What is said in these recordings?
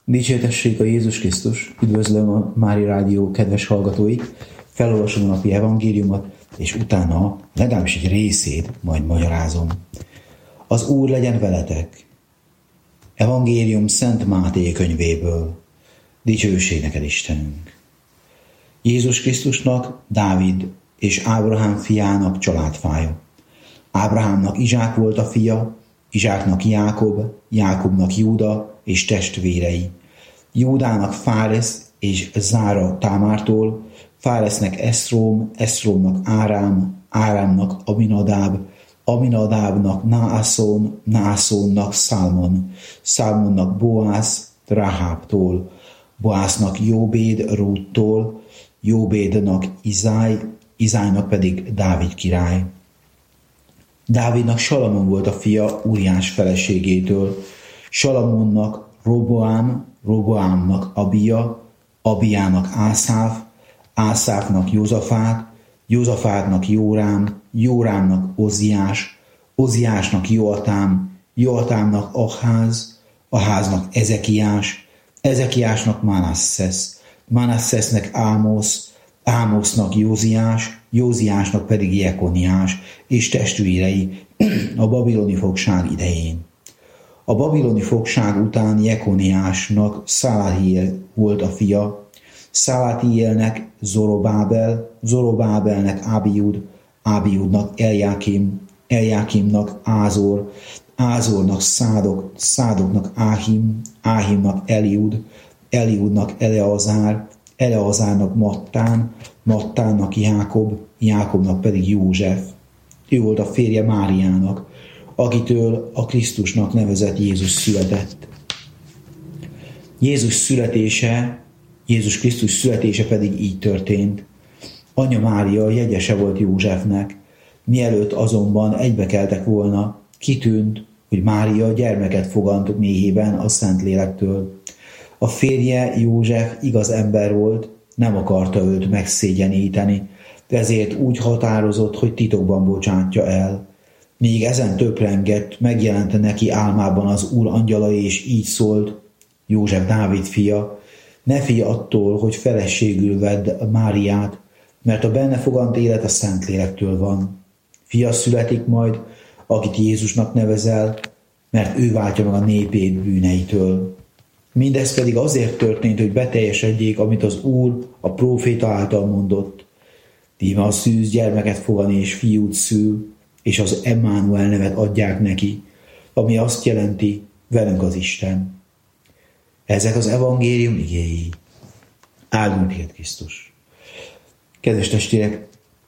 Dicsértessék a Jézus Krisztus! Üdvözlöm a Mária Rádió kedves hallgatóit! Felolvasom a napi evangéliumot, és utána legalábbis egy részét majd magyarázom. Az Úr legyen veletek! Evangélium Szent Máté könyvéből. Dicsőség neked, Istenünk! Jézus Krisztusnak Dávid és Ábrahám fiának családfája. Ábrahámnak Izsák volt a fia, Izsáknak Jákob, Jákobnak Júda és testvérei. Júdának Fáresz és Zára Támártól, Fáresznek Eszróm, Eszrómnak Árám, Árámnak Aminadáb, Aminadábnak Náaszón, Náaszónnak Szálmon, Szálmonnak Boász, Ráhábtól, Boásznak Jóbéd Rúttól, Jóbédnak Izáj, Izájnak pedig Dávid király. Dávidnak Salamon volt a fia Úriás feleségétől, Salamonnak Roboám, Roboámnak Abia, Abiának Ászáf, Ászáfnak Józafát, Józafátnak Jórám, Jórámnak Oziás, Oziásnak Joatám, Joatámnak Aház, Aháznak Ezekiás, Ezekiásnak Manasszesz, Manasszesznek Ámosz, Ámosznak Józiás, Józiásnak pedig Jekoniás és testvérei a babiloni fogság idején. A babiloni fogság után Jekoniásnak Szalátiel volt a fia, Szalátielnek Zorobábel, Zorobábelnek Ábiud, Ábiudnak Eljákim, Eljákimnak Ázor, Ázornak Szádok, Szádoknak Áhim, Áhimnak Eliud, Eliudnak Eleazár, Eleazárnak Mattán, Mattánnak Jákob, Jákobnak pedig József. Ő volt a férje Máriának, akitől a Krisztusnak nevezett Jézus született. Jézus Krisztus születése pedig így történt. Anya Mária jegyese volt Józsefnek, mielőtt azonban egybekeltek volna, kitűnt, hogy Mária gyermeket fogant méhében a Szentlélektől. A férje József igaz ember volt, nem akarta őt megszégyeníteni, ezért úgy határozott, hogy titokban bocsátja el. Még ezen töprengett, megjelente neki álmában az Úr angyala, és így szólt: József, Dávid fia, ne félj attól, hogy feleségül vedd Máriát, mert a benne fogant élet a Szentlélektől van. Fia születik majd, akit Jézusnak nevezel, mert ő váltja meg a népét bűneitől. Mindez pedig azért történt, hogy beteljesedjék, amit az Úr a próféta által mondott. Íme a szűz gyermeket fogan és fiút szül, és az Emmanuel nevet adják neki, ami azt jelenti, velünk az Isten. Ezek az evangélium igéi. Áldjon téged, Krisztus! Kedves testvérek,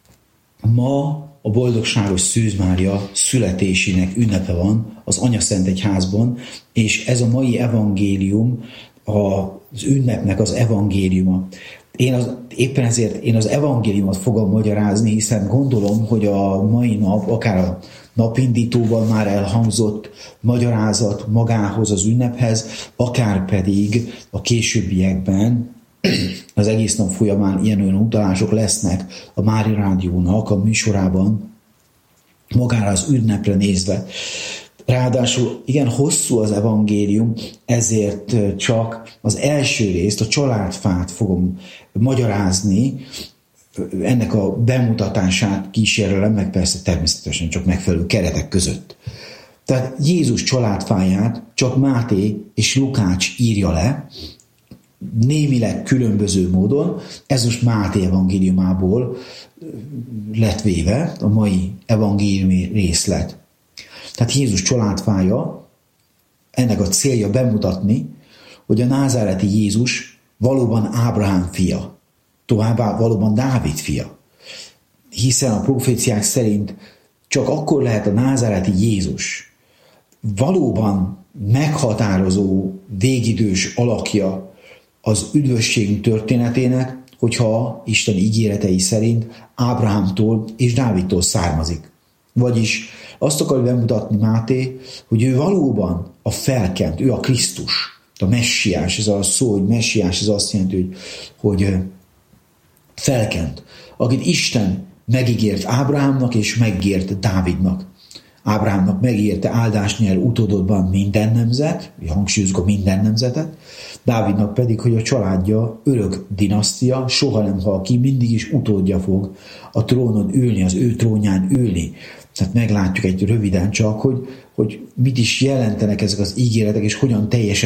ma a boldogságos Szűz Mária születésének ünnepe van az Anyaszentegyházban, és ez a mai evangélium az ünnepnek az evangéliuma. Éppen ezért én az evangéliumot fogom magyarázni, hiszen gondolom, hogy a mai nap, akár a napindítóban már elhangzott magyarázat magához az ünnephez, akár pedig a későbbiekben az egész nap folyamán ilyen utalások lesznek a Mária Rádiónak a műsorában magára az ünnepre nézve. Ráadásul igen hosszú az evangélium, ezért csak az első részt, a családfát fogom magyarázni, ennek a bemutatását kísérelem, meg persze természetesen csak megfelelő keretek között. Tehát Jézus családfáját csak Máté és Lukács írja le, némileg különböző módon, ez most Máté evangéliumából lett véve, a mai evangéliumi részlet. Tehát Jézus családfája, ennek a célja bemutatni, hogy a názáreti Jézus valóban Ábrahám fia, továbbá valóban Dávid fia. Hiszen a proféciák szerint csak akkor lehet a názáreti Jézus valóban meghatározó, végidős alakja az üdvösségünk történetének, hogyha Isten ígéretei szerint Ábrahámtól és Dávidtól származik. Vagyis azt akarja bemutatni Máté, hogy ő valóban a felkent, ő a Krisztus, a messiás, ez a szó, hogy messiás, ez azt jelenti, hogy felkent, akit Isten megígért Ábrahámnak és megígért Dávidnak. Ábrahámnak megérte áldás nyer utódodban minden nemzet, hangsúlyozunk a minden nemzetet, Dávidnak pedig, hogy a családja örök dinasztia, soha nem hal ki, mindig is utódja fog a trónon ülni, az ő trónján ülni. Tehát meglátjuk egy röviden csak, hogy mit is jelentenek ezek az ígéretek, és hogyan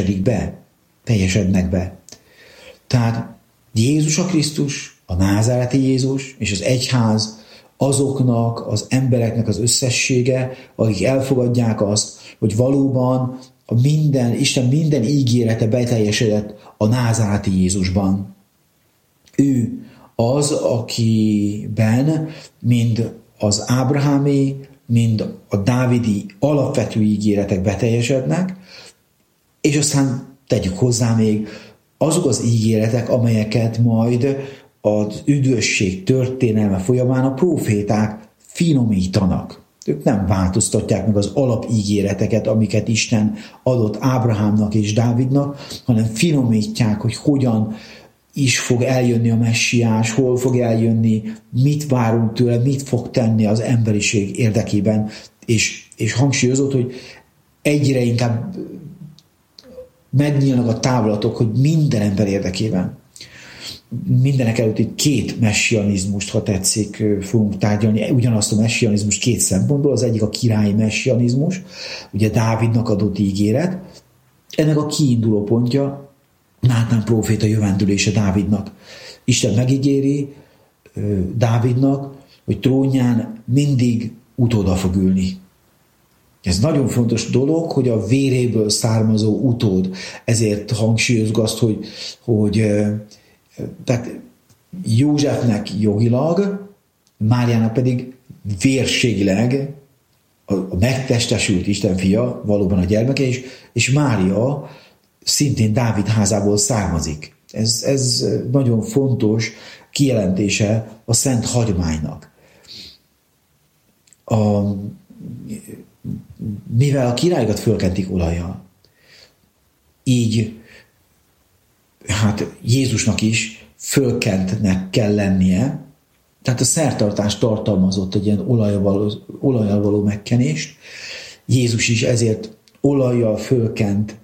teljesednek be. Tehát Jézus a Krisztus, a názáreti Jézus és az egyház azoknak az embereknek az összessége, akik elfogadják azt, hogy valóban Isten minden ígérete beteljesedett a názáreti Jézusban. Ő az, akiben mind az ábrahámi, mind a dávidi alapvető ígéretek beteljesednek, és aztán tegyük hozzá még azok az ígéretek, amelyeket majd az üdvösség történelme folyamán a próféták finomítanak. Ők nem változtatják meg az alapígéreteket, amiket Isten adott Ábrahámnak és Dávidnak, hanem finomítják, hogy hogyan is fog eljönni a messiás, hol fog eljönni, mit várunk tőle, mit fog tenni az emberiség érdekében, és hangsúlyozott, hogy egyre inkább megnyílnak a távlatok, hogy minden ember érdekében. Mindenek előtt itt két messianizmust, ha tetszik, fogunk tárgyalni. Ugyanazt a messianizmust két szempontból, az egyik a királyi messianizmus, ugye Dávidnak adott ígéret, ennek a kiinduló pontja Nátán próféta jövendülése Dávidnak. Isten megígéri Dávidnak, hogy trónján mindig utóda fog ülni. Ez nagyon fontos dolog, hogy a véréből származó utód, ezért hangsúlyozg azt, hogy tehát Józsefnek jogilag, Máriának pedig vérségileg a megtestesült Isten fia, valóban a gyermeke, és Mária szintén Dávid házából származik. Ez nagyon fontos kijelentése a szent hagyománynak. Mivel a királyokat fölkentik olajjal, így hát Jézusnak is fölkentnek kell lennie, tehát a szertartás tartalmazott egy ilyen olajjal való megkenést. Jézus is ezért olajjal fölkent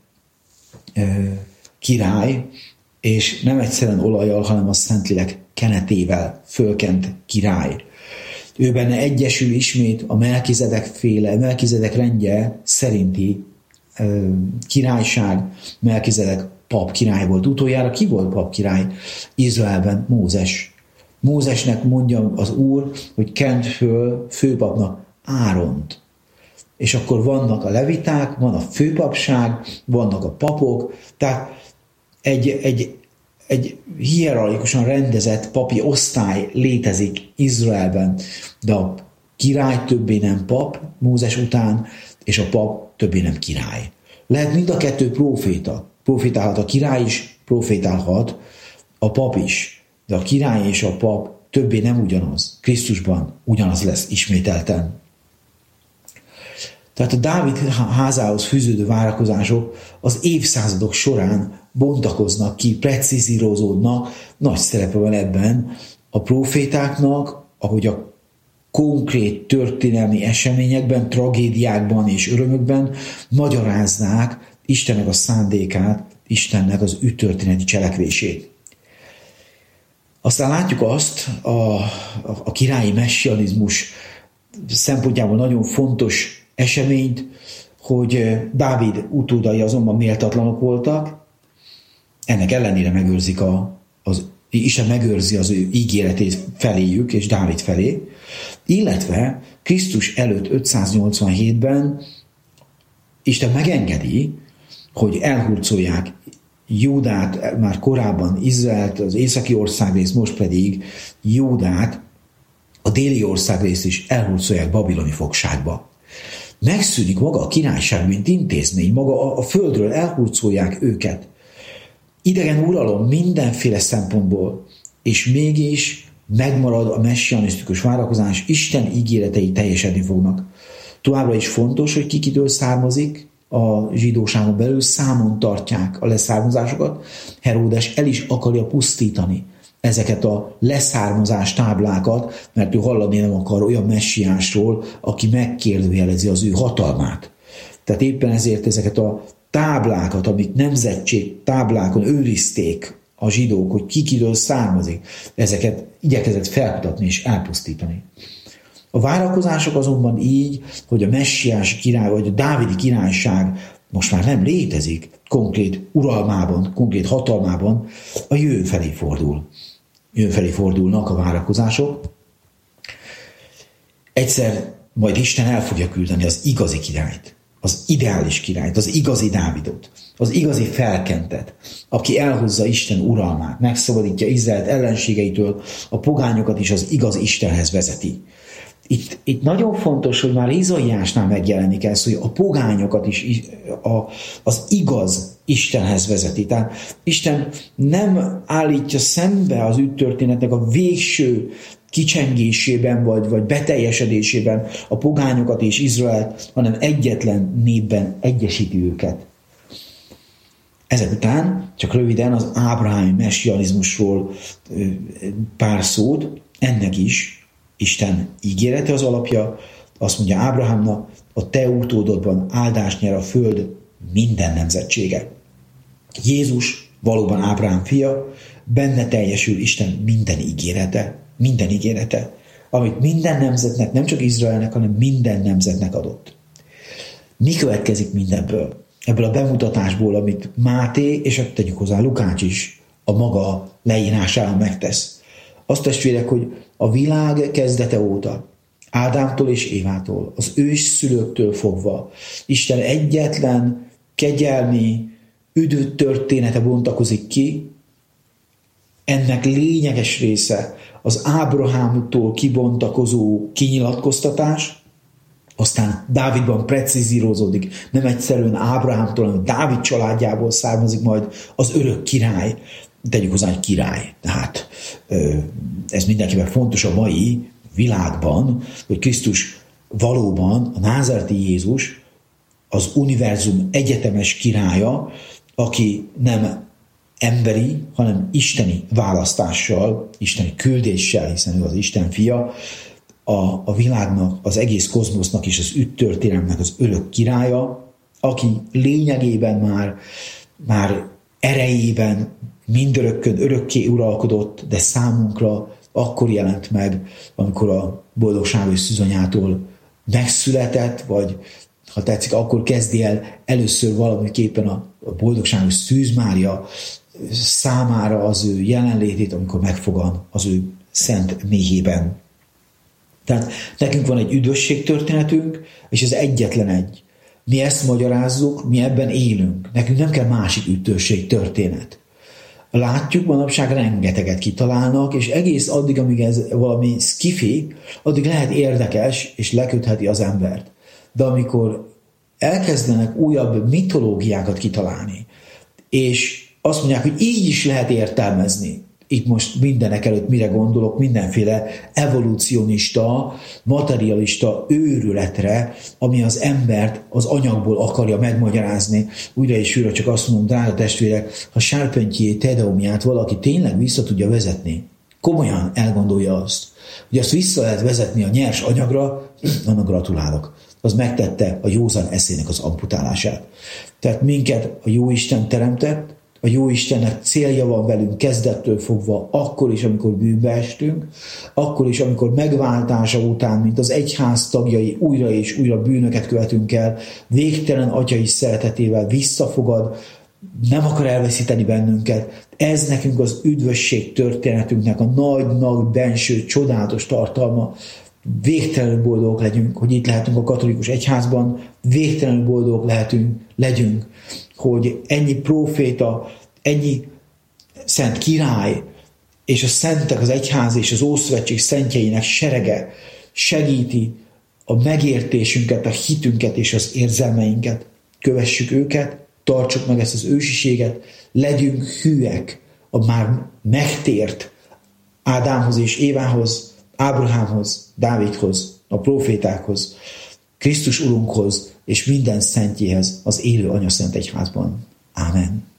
király, és nem egyszerűen olajjal, hanem a Szentlélek kenetével fölkent király. Ő benne egyesül ismét a Melkizedek rendje szerinti királyság. Melkizedek pap király volt. Utoljára ki volt pap király Izraelben? Mózes. Mózesnek mondja az Úr, hogy kent föl főpapnak Áront. És akkor vannak a leviták, van a főpapság, vannak a papok, tehát egy hierarchikusan rendezett papi osztály létezik Izraelben, de a király többé nem pap Mózes után, és a pap többé nem király. Lehet mind a kettő próféta. Profétálhat a király is, profétálhat a pap is. De a király és a pap többé nem ugyanaz. Krisztusban ugyanaz lesz ismételten. Tehát a Dávid házához fűződő várakozások az évszázadok során bontakoznak ki, precízírozódnak, nagy szerepe van ebben a prófétáknak, ahogy a konkrét történelmi eseményekben, tragédiákban és örömökben magyarázzák Istennek a szándékát, Istennek az történeti cselekvését. Aztán látjuk azt, a királyi messianizmus szempontjából nagyon fontos eseményt, hogy Dávid utódai azonban méltatlanok voltak, ennek ellenére megőrzik Isten megőrzi az ő ígéretét feléjük és Dávid felé, illetve Krisztus előtt 587-ben Isten megengedi, hogy elhurcolják Júdát, már korábban Izraelt, az északi országrész, most pedig Júdát, a déli országrész is elhurcolják babiloni fogságba. Megszűnik maga a királyság, mint intézmény, maga a földről elhurcolják őket. Idegen uralom mindenféle szempontból, és mégis megmarad a messianisztikus várakozás, Isten ígéretei teljesedni fognak. Továbbra is fontos, hogy kikitől származik, a zsidóságon belül számon tartják a leszármazásokat. Heródes el is akarja pusztítani ezeket a leszármazás táblákat, mert ő hallani nem akar olyan messiásról, aki megkérdőjelezi az ő hatalmát. Tehát éppen ezért ezeket a táblákat, amik nemzetség táblákon őrizték a zsidók, hogy ki kitől származik, ezeket igyekezett felkutatni és elpusztítani. A várakozások azonban így, hogy a messiás király, vagy a dávidi királyság most már nem létezik konkrét uralmában, konkrét hatalmában, a jövő felé fordul. Jövő felé fordulnak a várakozások. Egyszer majd Isten el fogja küldeni az igazi királyt, az ideális királyt, az igazi Dávidot, az igazi felkentet, aki elhozza Isten uralmát, megszabadítja Izraelt ellenségeitől, a pogányokat is az igaz Istenhez vezeti. Itt nagyon fontos, hogy már Izaiásnál megjelenik ez, hogy a pogányokat is az igaz Istenhez vezeti. Tehát Isten nem állítja szembe az ügytörténetnek a végső kicsengésében vagy beteljesedésében a pogányokat és Izraelt, hanem egyetlen népben egyesíti őket. Ezek után csak röviden az ábrahámi messianizmusról pár szót, ennek is Isten ígérete az alapja, azt mondja Ábrahámnak, a te utódodban áldást nyer a föld minden nemzetsége. Jézus valóban Ábrahám fia, benne teljesül Isten minden ígérete, amit minden nemzetnek, nem csak Izraelnek, hanem minden nemzetnek adott. Mi következik mindebből? Ebből a bemutatásból, amit Máté, és tegyük hozzá Lukács is a maga leírásában megtesz. Azt testvérek, hogy a világ kezdete óta, Ádámtól és Évától, az ősszülőktől fogva, Isten egyetlen kegyelmi üdv története bontakozik ki, ennek lényeges része az Ábrahámtól kibontakozó kinyilatkoztatás, aztán Dávidban precízírozódik, nem egyszerűen Ábrahámtól, hanem Dávid családjából származik majd az örök király, tegyük hozzá egy király. Tehát ez mindenkiben fontos a mai világban, hogy Krisztus valóban, a názáreti Jézus az univerzum egyetemes királya, aki nem emberi, hanem isteni választással, isteni küldéssel, hiszen ő az Isten fia, a világnak, az egész kozmosznak és az ügytörténelemnek az örök királya, aki lényegében már erejében mindörökkön örökké uralkodott, de számunkra akkor jelent meg, amikor a boldogságos szűzanyától megszületett, vagy ha tetszik, akkor kezdi el először valamiképpen a boldogságos Szűz Mária számára az ő jelenlétét, amikor megfogan az ő szent méhében. Tehát nekünk van egy üdvösség történetünk, és ez egyetlen egy. Mi ezt magyarázzuk, mi ebben élünk. Nekünk nem kell másik üdvösség történet. Látjuk, manapság rengeteget kitalálnak, és egész addig, amíg ez valami skifi, addig lehet érdekes, és lekötheti az embert. De amikor elkezdenek újabb mitológiákat kitalálni, és azt mondják, hogy így is lehet értelmezni, itt most mindenek előtt mire gondolok, mindenféle evolúcionista, materialista őrületre, ami az embert az anyagból akarja megmagyarázni. Újra és újra csak azt mondom, drága testvérek, ha Charpentier Tedeumiát valaki tényleg vissza tudja vezetni, komolyan elgondolja azt, hogy azt vissza lehet vezetni a nyers anyagra, annak gratulálok. Az megtette a józan eszének az amputálását. Tehát minket a Jóisten teremtett, a Jóistennek célja van velünk kezdettől fogva, akkor is, amikor bűnbe estünk, akkor is, amikor megváltása után, mint az egyház tagjai, újra és újra bűnöket követünk el, végtelen atyai szeretetével visszafogad, nem akar elveszíteni bennünket. Ez nekünk az üdvösség történetünknek a nagy benső, csodálatos tartalma. Végtelenül boldogok legyünk, hogy itt lehetünk a katolikus egyházban, végtelenül boldogok legyünk, hogy ennyi próféta, ennyi szent király, és a szentek, az egyház és az Ószövetség szentjeinek serege segíti a megértésünket, a hitünket és az érzelmeinket. Kövessük őket, tartsuk meg ezt az ősiséget, legyünk hűek a már megtért Ádámhoz és Évához, Ábrahámhoz, Dávidhoz, a prófétákhoz, Krisztus Urunkhoz és minden szentjéhez az élő anyaszent egyházban. Ámen.